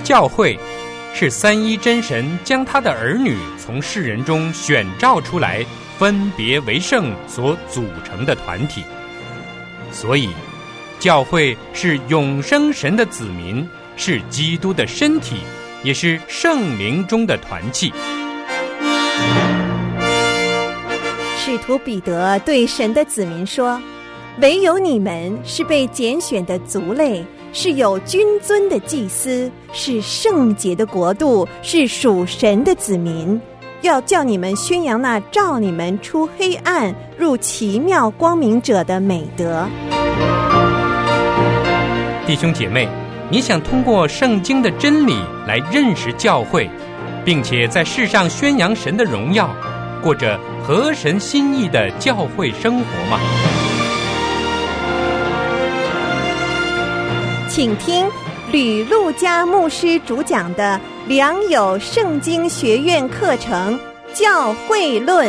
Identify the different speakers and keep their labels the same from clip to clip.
Speaker 1: 教会是三一真神将他的儿女从世人中选召出来，分别为圣所组成的团体。所以教会是永生神的子民，是基督的身体，也是圣灵中的团契。
Speaker 2: 使徒彼得对神的子民说，唯有你们是被拣选的族类，是有君尊的祭司，是圣洁的国度，是属神的子民，要叫你们宣扬那召你们出黑暗入奇妙光明者的美德。
Speaker 1: 弟兄姐妹，你想通过圣经的真理来认识教会，并且在世上宣扬神的荣耀，过着合神心意的教会生活吗？
Speaker 2: 请听吕路加牧师主讲的良友圣经学院课程《教会论》。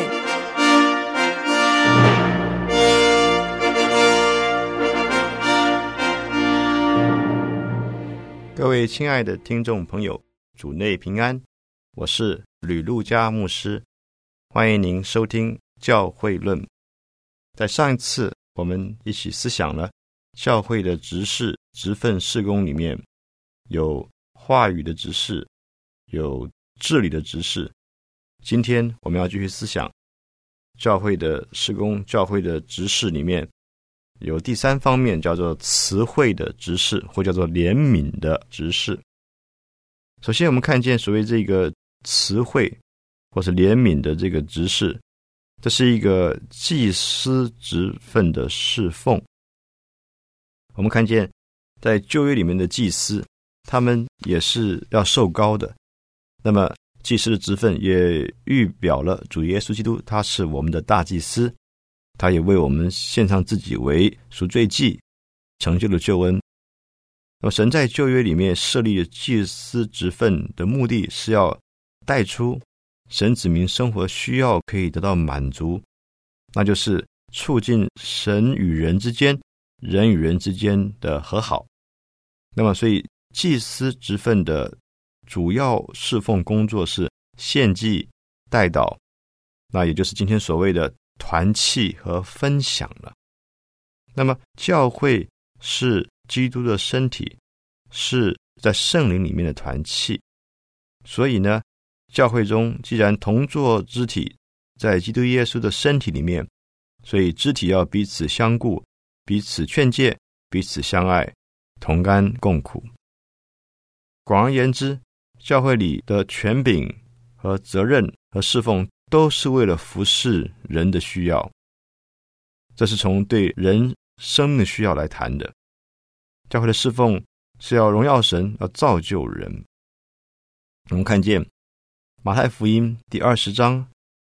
Speaker 3: 各位亲爱的听众朋友，主内平安，我是吕路加牧师，欢迎您收听《教会论》。在上一次我们一起思想了教会的职事职分事工里面，有话语的职事，有治理的职事。今天我们要继续思想教会的事工，教会的职事里面有第三方面，叫做慈惠的职事，或叫做怜悯的职事。首先我们看见所谓这个慈惠或是怜悯的这个职事，这是一个祭司职分的侍奉。我们看见在旧约里面的祭司，他们也是要受膏的，那么祭司的职分也预表了主耶稣基督，他是我们的大祭司，他也为我们献上自己为赎罪祭，成就了救恩。那么神在旧约里面设立的祭司职分的目的，是要带出神子民生活需要可以得到满足，那就是促进神与人之间，人与人之间的和好。那么所以祭司职分的主要侍奉工作是献祭、代祷，那也就是今天所谓的团契和分享了。那么教会是基督的身体，是在圣灵里面的团契，所以呢，教会中既然同作肢体，在基督耶稣的身体里面，所以肢体要彼此相顾，彼此劝诫，彼此相爱，同甘共苦。广而言之，教会里的权柄和责任和侍奉都是为了服侍人的需要，这是从对人生命的需要来谈的。教会的侍奉是要荣耀神，要造就人。我们看见马太福音第20章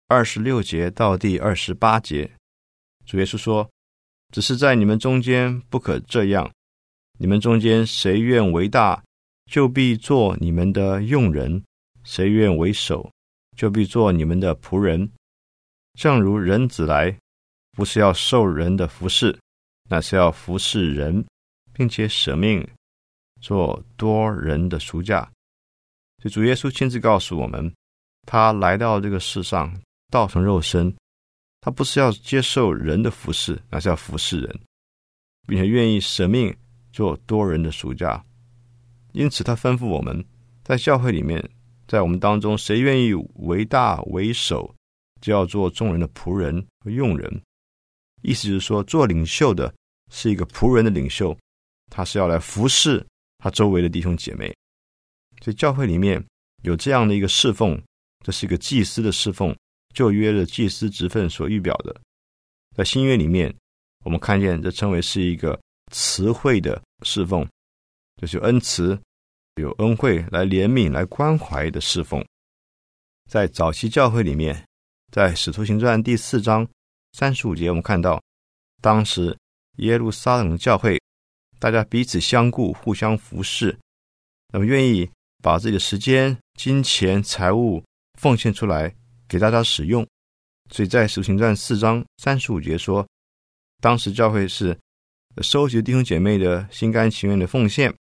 Speaker 3: 26节到第28节，主耶稣说，只是在你们中间不可这样，你们中间谁愿为大，就必做你们的用人，谁愿为首，就必做你们的仆人。正如人子来，不是要受人的服侍，那是要服侍人，并且舍命做多人的赎价。所以主耶稣亲自告诉我们，他来到这个世上，道成肉身，他不是要接受人的服侍，那是要服侍人，并且愿意舍命做多人的赎价。因此他吩咐我们，在教会里面，在我们当中，谁愿意为大为首，就要做众人的仆人和用人。意思就是说，做领袖的是一个仆人的领袖，他是要来服侍他周围的弟兄姐妹。所以教会里面有这样的一个侍奉，这是一个祭司的侍奉，旧约的祭司职分所预表的。在新约里面，我们看见这称为是一个慈惠的侍奉，就是有恩慈，有恩惠，来怜悯，来关怀的侍奉。在早期教会里面，在使徒行传第4章35节，我们看到当时耶路撒冷的教会，大家彼此相顾，互相服侍，那么愿意把自己的时间、金钱、财物奉献出来给大家使用。所以在使徒行传4章35节说，当时教会是收集弟兄姐妹的心甘情愿的奉献，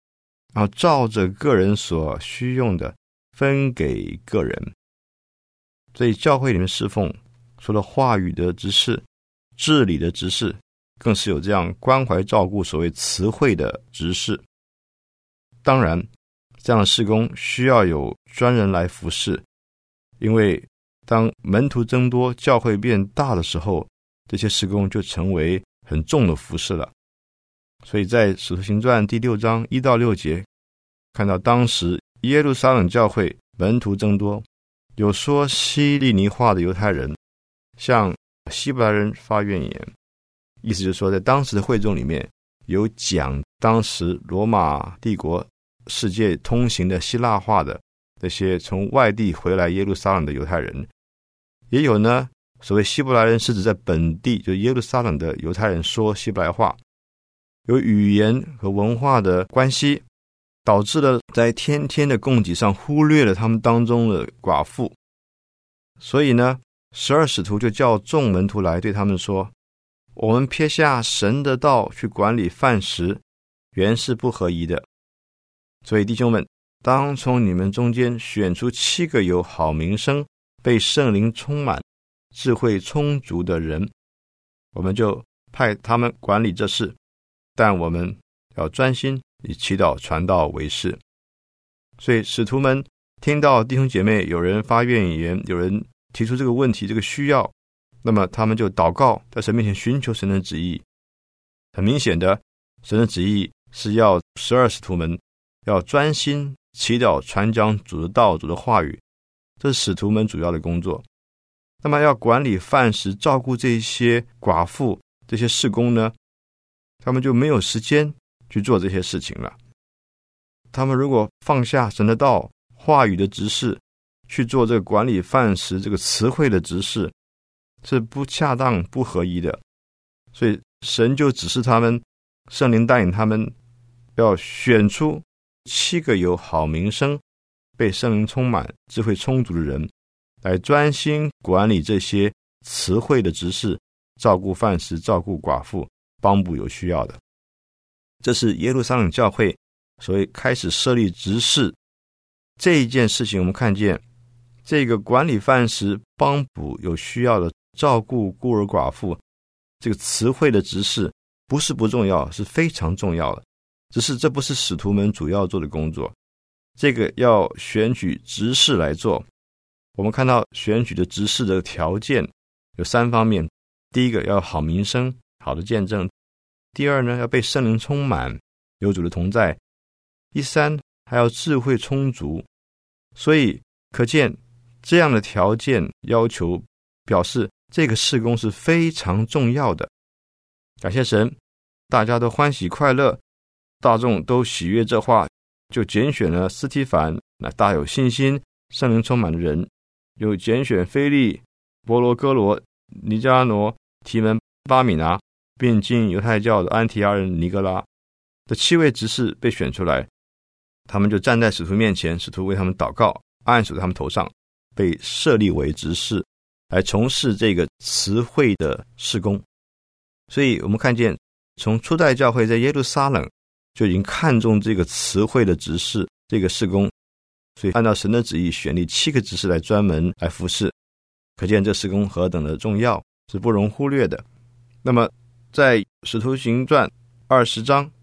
Speaker 3: 然后照着个人所需用的分给个人。所以教会里面侍奉，除了话语的执事、治理的执事，更是有这样关怀照顾所谓词汇的执事。当然这样的事工需要有专人来服侍，因为当门徒增多，教会变大的时候，这些事工就成为很重的服侍了。所以在使徒行传第6章1到6节，看到当时耶路撒冷教会门徒增多，有说希利尼话的犹太人向希伯来人发怨言，意思就是说在当时的会众里面有讲当时罗马帝国世界通行的希腊话的那些从外地回来耶路撒冷的犹太人，也有呢所谓希伯来人是指在本地就耶路撒冷的犹太人说希伯来话，有语言和文化的关系，导致了在天天的供给上忽略了他们当中的寡妇。所以呢12使徒就叫众门徒来，对他们说，我们撇下神的道去管理饭食，原是不合宜的。所以弟兄们，当从你们中间选出7个有好名声、被圣灵充满、智慧充足的人，我们就派他们管理这事，但我们要专心以祈祷传道为事。所以使徒们听到弟兄姐妹有人发怨言，有人提出这个问题这个需要，那么他们就祷告，在神面前寻求神的旨意。很明显的，神的旨意是要12使徒们要专心祈祷传讲主的道、主的话语，这是使徒们主要的工作。那么要管理饭食，照顾这些寡妇、这些事工呢，他们就没有时间去做这些事情了。他们如果放下神的道、话语的执事，去做这个管理饭食、这个词汇的执事，是不恰当、不合宜的。所以神就指示他们，圣灵带领他们要选出7个有好名声、被圣灵充满、智慧充足的人，来专心管理这些词汇的执事，照顾饭食、照顾寡妇，帮补有需要的。这是耶路撒冷教会所谓开始设立执事这一件事情。我们看见这个管理饭食、帮补有需要的、照顾孤儿寡妇，这个词汇的执事不是不重要，是非常重要的，只是这不是使徒们主要做的工作。这个要选举执事来做。我们看到选举的执事的条件有3方面，第一个要好名声、好的见证，第二呢要被圣灵充满，有主的同在，第3还要智慧充足。所以可见这样的条件要求表示这个事工是非常重要的。感谢神，大家都欢喜快乐，大众都喜悦这话，就拣选了斯提凡，那大有信心、圣灵充满的人，又拣选腓利、伯罗哥罗、尼加挪、提门、巴米拿，并进犹太教的安提阿人尼格拉，这7位执事被选出来，他们就站在使徒面前，使徒为他们祷告，按手在他们头上，被设立为执事，来从事这个词汇的事工。所以我们看见从初代教会在耶路撒冷就已经看重这个词汇的执事这个事工，所以按照神的旨意选立7个执事来专门来服侍，可见这事工何等的重要，是不容忽略的。那么在使徒行传20章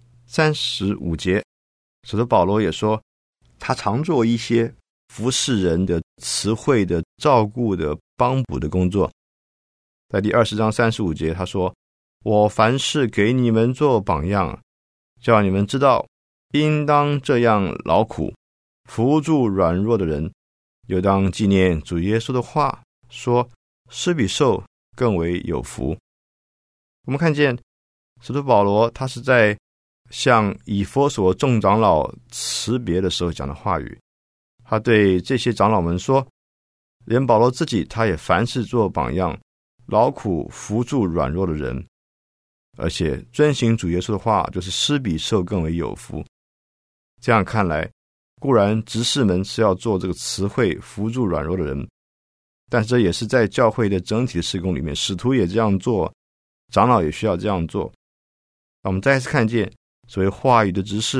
Speaker 3: 35节，使徒保罗也说，他常做一些服侍人的词汇的照顾的帮补的工作。在第20章35节他说，我凡事给你们做榜样，叫你们知道应当这样劳苦，扶助软弱的人，又当纪念主耶稣的话，说施比受更为有福。我们看见使徒保罗他是在向以弗所众长老辞别的时候讲的话语，他对这些长老们说，连保罗自己他也凡事做榜样，劳苦扶助软弱的人，而且遵行主耶稣的话，就是施比受更为有福。这样看来，固然执事们是要做这个词汇扶助软弱的人，但这也是在教会的整体的事工里面，使徒也这样做，长老也需要这样做。我们再一次看见所谓话语的执事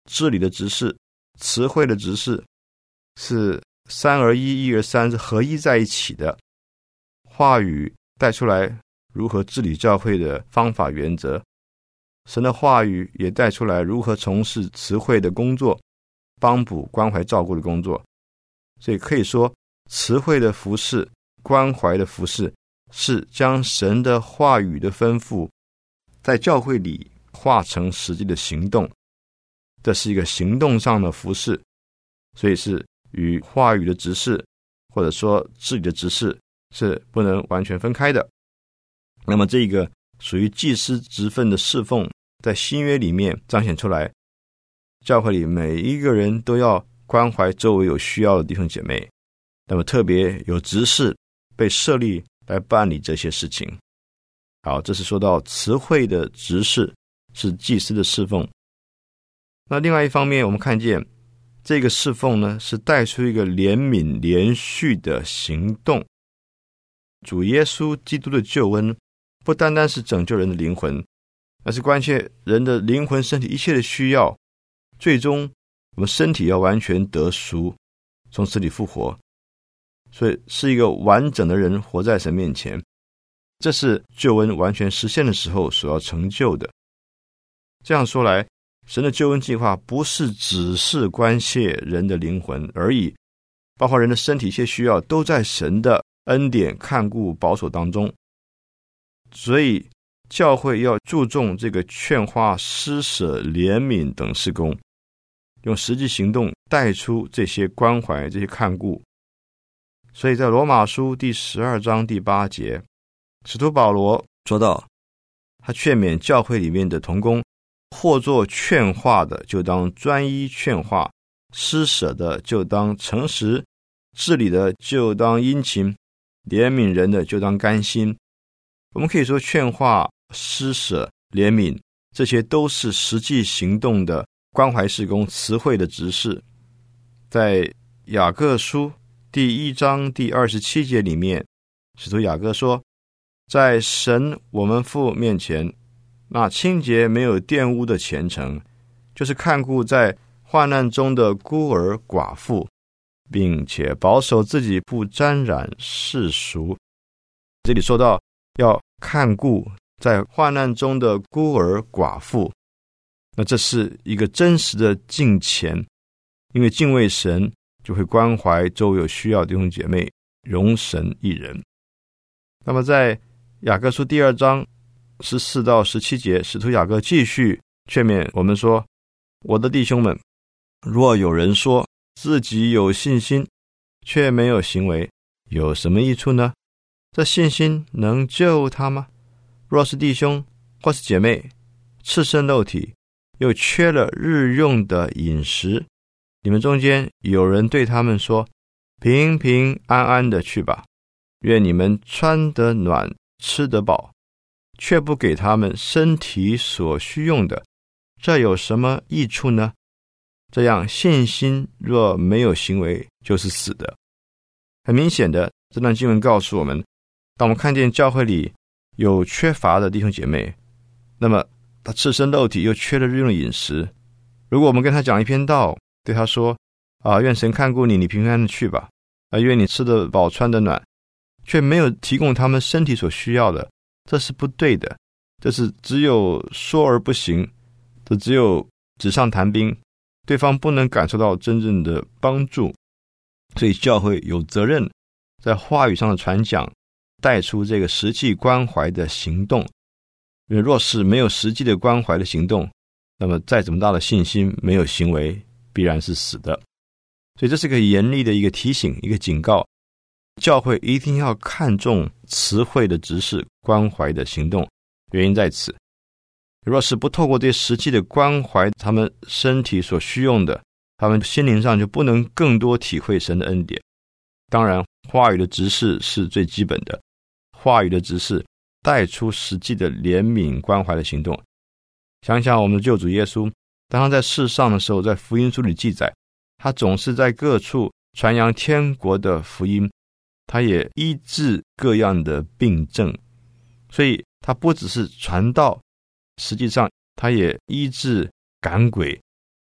Speaker 3: 治理的执事、慈惠的执事，是三而一，一而三，是合一在一起的。话语带出来如何治理教会的方法原则，神的话语也带出来如何从事慈惠的工作，帮补关怀照顾的工作。所以可以说，慈惠的服事、关怀的服事，是将神的话语的吩咐在教会里化成实际的行动，这是一个行动上的服事，所以是与话语的执事或者说治理的执事是不能完全分开的。那么这个属于祭司职分的侍奉，在新约里面彰显出来，教会里每一个人都要关怀周围有需要的弟兄姐妹，那么特别有执事被设立来办理这些事情。好，这是说到慈惠的执事是祭司的侍奉。那另外一方面，我们看见这个侍奉呢，是带出一个怜悯连续的行动。主耶稣基督的救恩不单单是拯救人的灵魂，而是关切人的灵魂身体一切的需要，最终我们身体要完全得赎，从死里复活，所以是一个完整的人活在神面前。这是救恩完全实现的时候所要成就的。这样说来，神的救恩计划不是只是关切人的灵魂而已，包括人的身体一些需要都在神的恩典看顾保守当中。所以教会要注重这个劝化、施舍、怜悯等事工，用实际行动带出这些关怀、这些看顾。所以在罗马书第12章第8节，使徒保罗说到，他劝勉教会里面的同工，或做劝化的就当专一劝化，施舍的就当诚实，治理的就当殷勤，怜悯人的就当甘心。我们可以说劝化、施舍、怜悯，这些都是实际行动的关怀事工、慈惠的执事。在雅各书第1章第27节里面，使徒雅各说，在神我们父面前，那清洁没有玷污的虔诚，就是看顾在患难中的孤儿寡妇，并且保守自己不沾染世俗。这里说到要看顾在患难中的孤儿寡妇，那这是一个真实的敬虔，因为敬畏神就会关怀周围有需要的弟兄姐妹，容神一人。那么在雅各书第2章14到17节，使徒雅各继续劝勉我们说，我的弟兄们，若有人说自己有信心，却没有行为，有什么益处呢？这信心能救他吗？若是弟兄或是姐妹赤身露体，又缺了日用的饮食，你们中间有人对他们说，平平安安的去吧，愿你们穿得暖，吃得饱，却不给他们身体所需用的，这有什么益处呢？这样信心若没有行为，就是死的。很明显的，这段经文告诉我们，当我们看见教会里有缺乏的弟兄姐妹，那么他赤身露体又缺了日用的饮食，如果我们跟他讲一篇道，对他说愿神看顾你，你平平安安的去吧，愿你吃得饱穿得暖，却没有提供他们身体所需要的，这是不对的。这是只有说而不行，这只有纸上谈兵，对方不能感受到真正的帮助。所以教会有责任在话语上的传讲，带出这个实际关怀的行动。因为若是没有实际的关怀的行动，那么再怎么大的信心没有行为，必然是死的。所以这是个严厉的一个提醒，一个警告，教会一定要看重慈惠的执事，关怀的行动。原因在此，若是不透过这些实际的关怀他们身体所需用的，他们心灵上就不能更多体会神的恩典。当然话语的执事是最基本的，话语的执事带出实际的怜悯关怀的行动。想想我们的救主耶稣，当他在世上的时候，在福音书里记载，他总是在各处传扬天国的福音，他也医治各样的病症。所以他不只是传道，实际上他也医治赶鬼，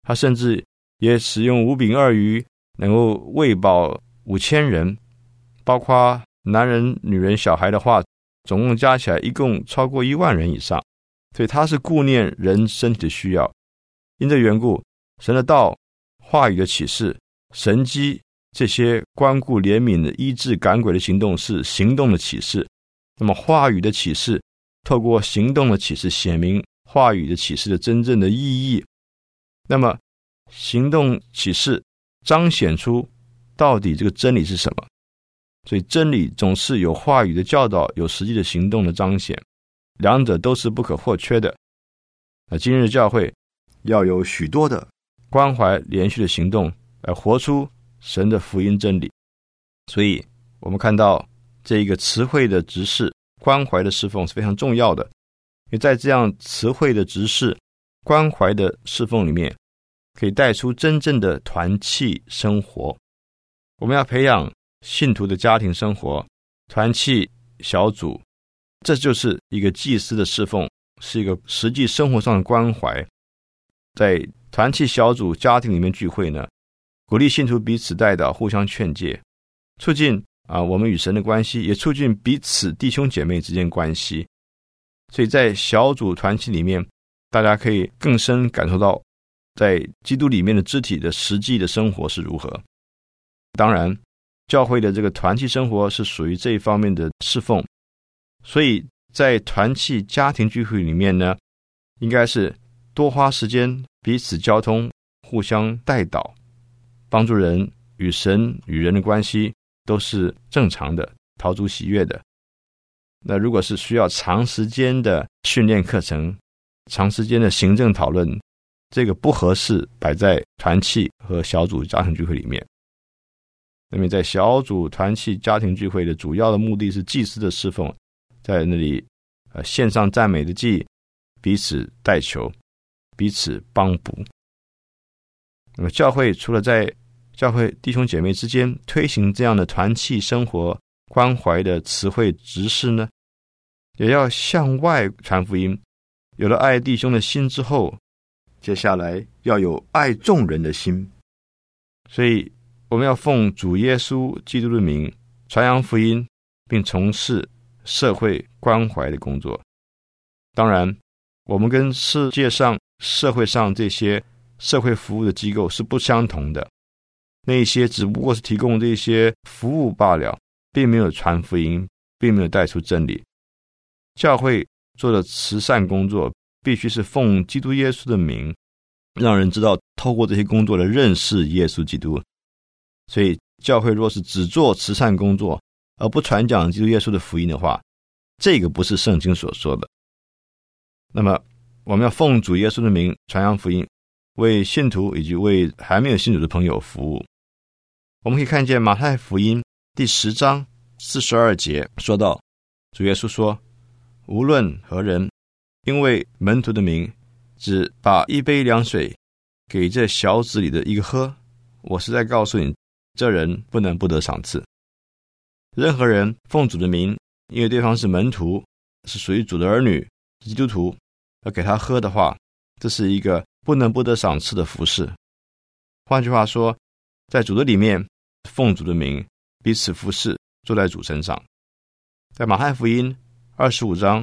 Speaker 3: 他甚至也使用5饼2鱼能够喂饱5000人，包括男人、女人、小孩的话，总共加起来一共超过1万人以上。所以他是顾念人身体的需要。因这缘故，神的道、话语的启示、神迹，这些关顾怜悯的医治赶鬼的行动是行动的启示。那么话语的启示透过行动的启示显明话语的启示的真正的意义。那么行动启示彰显出到底这个真理是什么。所以真理总是有话语的教导，有实际的行动的彰显，两者都是不可或缺的。今日教会要有许多的关怀连续的行动来活出神的福音真理。所以我们看到这一个慈惠的执事、关怀的侍奉是非常重要的。因为在这样慈惠的执事、关怀的侍奉里面，可以带出真正的团契生活。我们要培养信徒的家庭生活、团契小组，这就是一个祭司的侍奉，是一个实际生活上的关怀。在团契小组家庭里面聚会呢，鼓励信徒彼此代祷，互相劝诫，促进我们与神的关系，也促进彼此弟兄姐妹之间关系。所以在小组团契里面，大家可以更深感受到在基督里面的肢体的实际的生活是如何。当然教会的这个团契生活是属于这一方面的侍奉，所以在团契家庭聚会里面呢，应该是多花时间彼此交通，互相代祷，帮助人与神与人的关系都是正常的，讨主喜悦的。那如果是需要长时间的训练课程、长时间的行政讨论，这个不合适摆在团契和小组家庭聚会里面。那么在小组团契家庭聚会的主要的目的是祭司的侍奉，在那里献上赞美的祭，彼此代求，彼此帮补。那么教会除了在教会弟兄姐妹之间推行这样的团契生活关怀的慈惠执事呢，也要向外传福音。有了爱弟兄的心之后，接下来要有爱众人的心。所以我们要奉主耶稣基督的名传扬福音，并从事社会关怀的工作。当然我们跟世界上社会上这些社会服务的机构是不相同的，那些只不过是提供这些服务罢了，并没有传福音，并没有带出真理。教会做的慈善工作必须是奉基督耶稣的名，让人知道透过这些工作来认识耶稣基督。所以教会若是只做慈善工作而不传讲基督耶稣的福音的话，这个不是圣经所说的。那么我们要奉主耶稣的名传扬福音，为信徒以及为还没有信主的朋友服务。我们可以看见马太福音第10章42节说到，主耶稣说，无论何人因为门徒的名只把一杯凉水给这小子里的一个喝，我实在告诉你，这人不能不得赏赐。任何人奉主的名，因为对方是门徒，是属于主的儿女，基督徒，要给他喝的话，这是一个不能不得赏赐的服事。换句话说，在主的里面奉主的名彼此服事，坐在主身上。在马太福音25章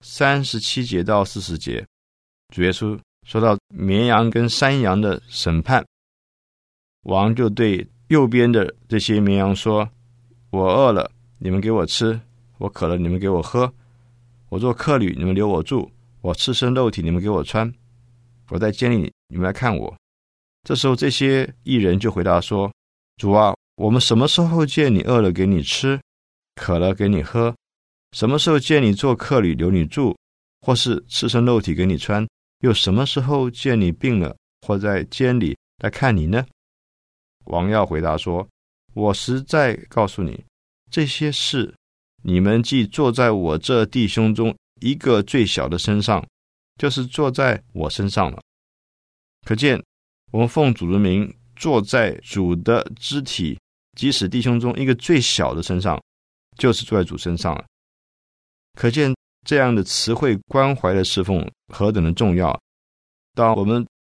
Speaker 3: 37节到40节，主耶稣说到绵羊跟山羊的审判，王就对右边的这些绵羊说，我饿了，你们给我吃；我渴了，你们给我喝；我做客旅，你们留我住；我赤身露体，你们给我穿；我在监里，你们来看我。这时候这些义人就回答说，主啊，我们什么时候见你饿了给你吃，渴了给你喝？什么时候见你做客旅留你住，或是赤身露体给你穿？又什么时候见你病了，或在监里来看你呢？王要回答说，我实在告诉你，这些事你们既坐在我这弟兄中一个最小的身上，就是坐在我身上了。可见我们奉主的名坐在主的肢体，即使弟兄中一个最小的身上，就是坐在主身上了。可见这样的慈惠关怀的侍奉何等的重要。当我们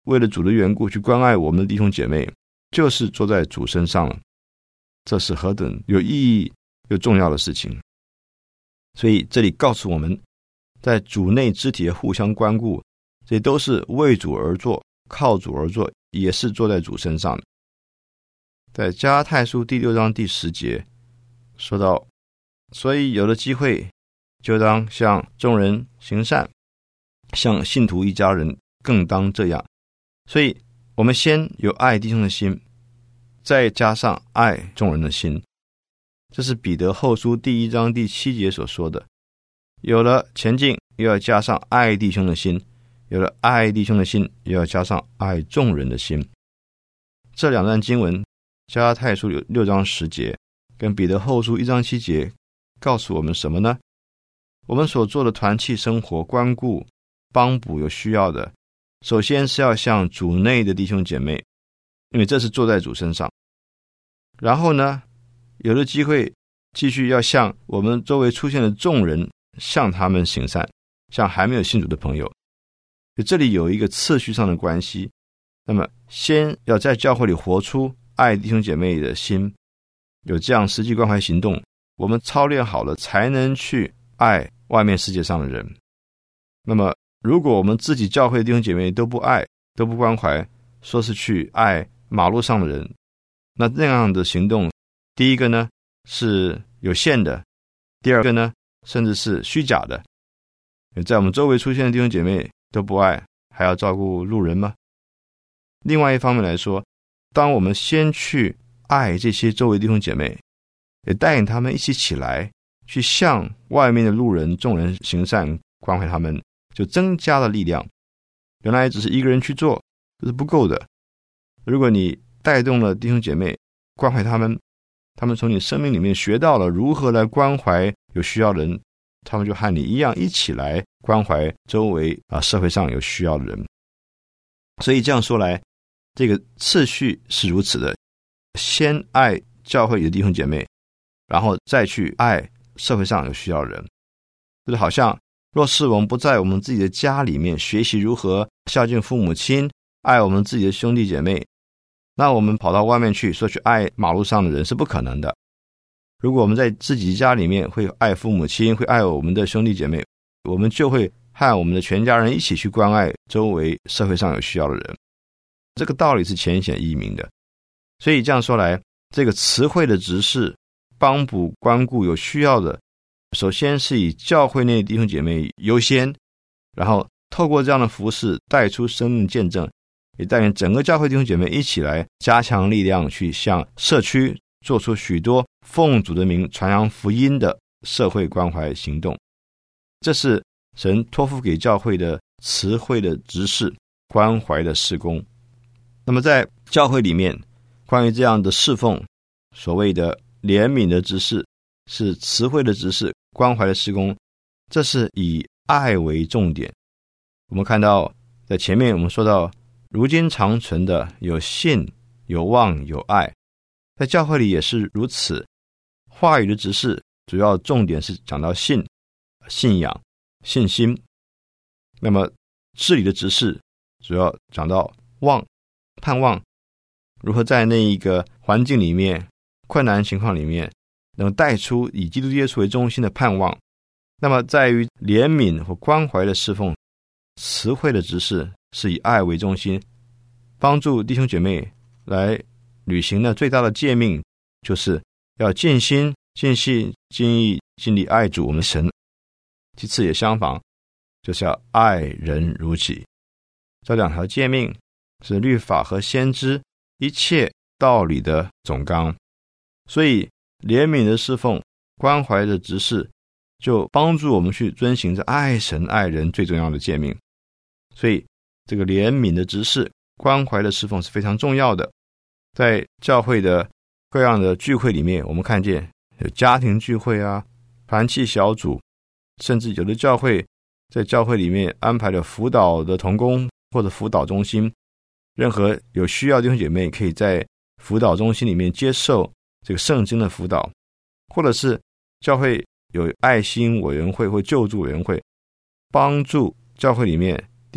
Speaker 3: 为了主的缘故去关爱我们的弟兄姐妹，就是坐在主身上了。这是何等有意义又重要的事情。所以这里告诉我们，在主内肢体的互相关顾，这都是为主而做，靠主而做，也是坐在主身上的。在加拉太书第6章第10节说到，所以有了机会就当向众人行善，向信徒一家人更当这样。所以我们先有爱弟兄的心，再加上爱众人的心。这是彼得后书第1章第7节所说的，有了前进又要加上爱弟兄的心，有了爱弟兄的心又要加上爱众人的心。这两段经文，加拉太书6章10节跟彼得后书1章7节告诉我们什么呢？我们所做的团契生活，关顾帮补有需要的，首先是要向主内的弟兄姐妹，因为这是坐在主身上。然后呢，有了机会继续要向我们周围出现的众人，向他们行善，向还没有信主的朋友。这里有一个次序上的关系，那么先要在教会里活出爱弟兄姐妹的心，有这样实际关怀行动，我们操练好了才能去爱外面世界上的人。那么如果我们自己教会的弟兄姐妹都不爱，都不关怀，说是去爱马路上的人，那样的行动，第一个呢是有限的，第二个呢甚至是虚假的。在我们周围出现的弟兄姐妹都不爱，还要照顾路人吗？另外一方面来说，当我们先去爱这些周围弟兄姐妹，也带领他们一起来，去向外面的路人众人行善，关怀他们，就增加了力量。原来只是一个人去做，这是不够的。如果你带动了弟兄姐妹，关怀他们，他们从你生命里面学到了如何来关怀有需要的人，他们就和你一样一起来关怀周围社会上有需要的人。所以这样说来，这个次序是如此的，先爱教会里的弟兄姐妹，然后再去爱社会上有需要的人。就是好像若是我们不在我们自己的家里面学习如何孝敬父母亲，爱我们自己的兄弟姐妹，那我们跑到外面去说去爱马路上的人是不可能的。如果我们在自己家里面会爱父母亲，会爱我们的兄弟姐妹，我们就会和我们的全家人一起去关爱周围社会上有需要的人。这个道理是浅显易明的。所以这样说来，这个词汇的执事帮补关顾有需要的，首先是以教会内的弟兄姐妹优先，然后透过这样的服事带出生命见证，也带领整个教会弟兄姐妹一起来加强力量，去向社区做出许多奉主的名传扬福音的社会关怀行动。这是神托付给教会的词汇的执事关怀的事工。那么在教会里面，关于这样的侍奉，所谓的怜悯的执事，是词汇的执事关怀的事工，这是以爱为重点。我们看到在前面我们说到，如今长存的有信有望有爱，在教会里也是如此。话语的执事主要重点是讲到信仰信心，那么治理的执事主要讲到望盼望，如何在那一个环境里面困难情况里面能带出以基督耶稣为中心的盼望。那么在于怜悯和关怀的侍奉，词汇的执事是以爱为中心，帮助弟兄姐妹来履行的最大的诫命，就是要尽心尽性尽意尽力爱主我们神。其次也相仿，就是要爱人如己。这两条诫命是律法和先知一切道理的总纲。所以怜悯的侍奉关怀的执事就帮助我们去遵行这爱神爱人最重要的诫命。所以这个怜悯的执事关怀的侍奉是非常重要的。在教会的各样的聚会里面，我们看见有家庭聚会团契小组，甚至有的教会在教会里面安排了辅导的同工或者辅导中心，任何有需要的弟兄姐妹可以在辅导中心里面接受这个圣经的辅导，或者是教会有爱心委员会或救助委员会，帮助教会里面弟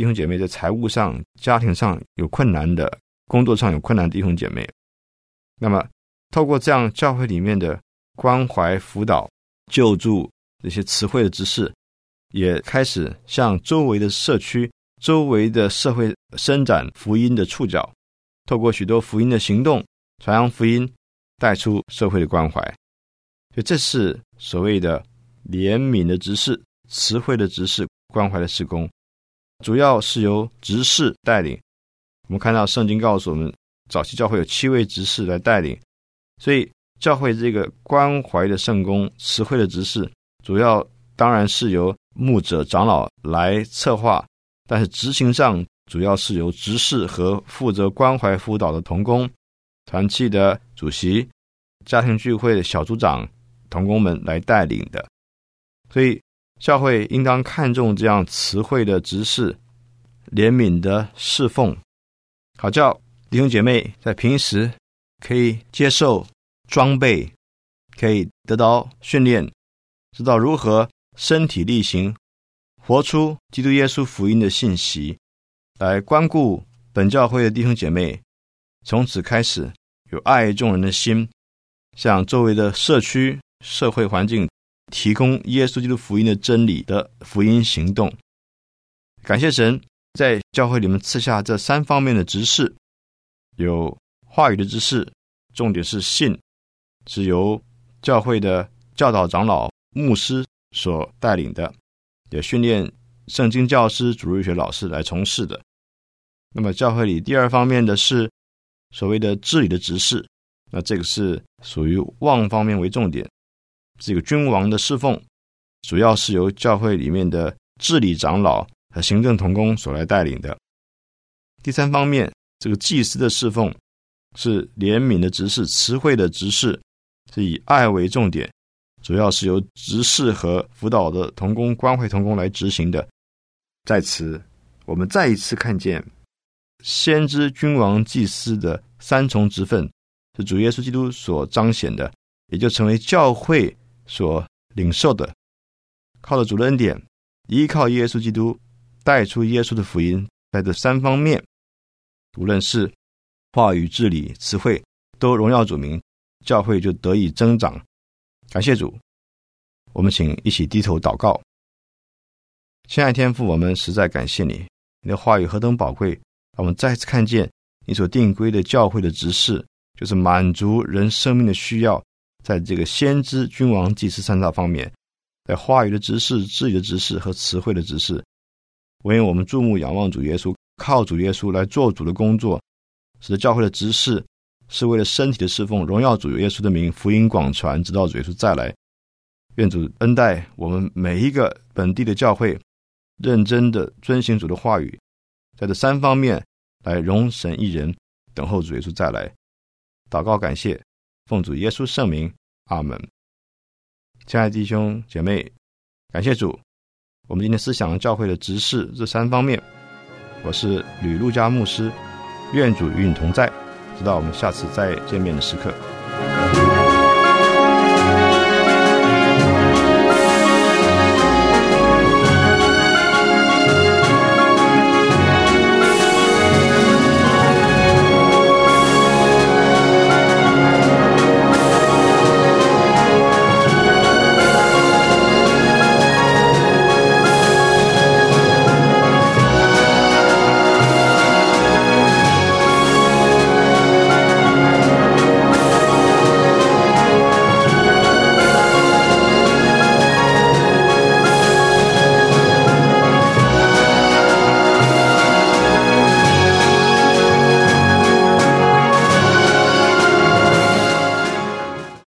Speaker 3: 弟兄姐妹在财务上、家庭上有困难的，工作上有困难的弟兄姐妹。那么透过这样教会里面的关怀辅导救助这些慈惠的执事，也开始向周围的社区、周围的社会伸展福音的触角，透过许多福音的行动传扬福音，带出社会的关怀。所以这是所谓的怜悯的执事、慈惠的执事、关怀的事工，主要是由执事带领。我们看到圣经告诉我们，早期教会有7位执事来带领，所以教会这个关怀的圣工、慈惠的执事，主要当然是由牧者长老来策划，但是执行上主要是由执事和负责关怀辅导的同工、团契的主席、家庭聚会的小组长、同工们来带领的。所以教会应当看重这样慈惠的执事、怜悯的侍奉，好叫弟兄姐妹在平时可以接受装备，可以得到训练，知道如何身体力行活出基督耶稣福音的信息，来关顾本教会的弟兄姐妹，从此开始有爱众人的心，向周围的社区、社会环境提供耶稣基督福音的真理的福音行动。感谢神，在教会里面赐下这3方面的执事，有话语的执事，重点是信，是由教会的教导长老、牧师所带领的，也训练圣经教师、主日学老师来从事的。那么教会里第2方面的是所谓的治理的执事，那这个是属于望方面为重点，这个君王的侍奉，主要是由教会里面的治理长老和行政同工所来带领的。第3方面，这个祭司的侍奉是怜悯的执事、慈惠的执事，是以爱为重点，主要是由执事和辅导的同工、关怀同工来执行的。在此我们再一次看见先知、君王、祭司的3重职分是主耶稣基督所彰显的，也就成为教会所领受的，靠着主的恩典，依靠耶稣基督，带出耶稣的福音。在这3方面，无论是话语、治理、慈惠，都荣耀主名，教会就得以增长。感谢主，我们请一起低头祷告。亲爱的天父，我们实在感谢你，你的话语何等宝贵，让我们再次看见你所定规的教会的职事，就是满足人生命的需要，在这个先知、君王、祭司3大方面，在话语的职事、治理的职事和慈惠的职事。唯愿我们注目仰望主耶稣，靠主耶稣来做主的工作，使得教会的职事是为了身体的侍奉，荣耀主耶稣的名，福音广传，直到主耶稣再来。愿主恩待我们每一个本地的教会，认真的遵行主的话语，在这3方面来荣神益人，等候主耶稣再来。祷告感谢，奉主耶稣圣名，阿们。亲爱的弟兄姐妹，感谢主，我们今天思想教会的职事这3方面。我是吕路加牧师，愿主与你同在，直到我们下次再见面的时刻。